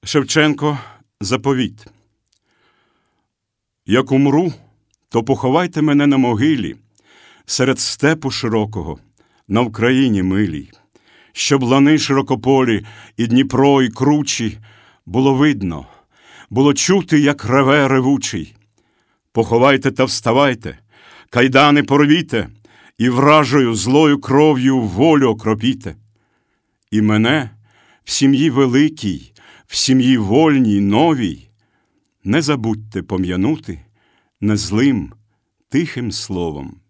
Шевченко «Заповіт». Як умру, то поховайте мене на могилі, серед степу широкого, на Вкраїні милій, щоб лани широкополі і Дніпро, і кручі було видно, було чути, як реве ревучий. Поховайте та вставайте, кайдани порвіте, і вражою злою кров'ю волю окропіте. І мене в сім'ї великій, в сім'ї вольній, новій, не забудьте пом'янути незлим, тихим словом.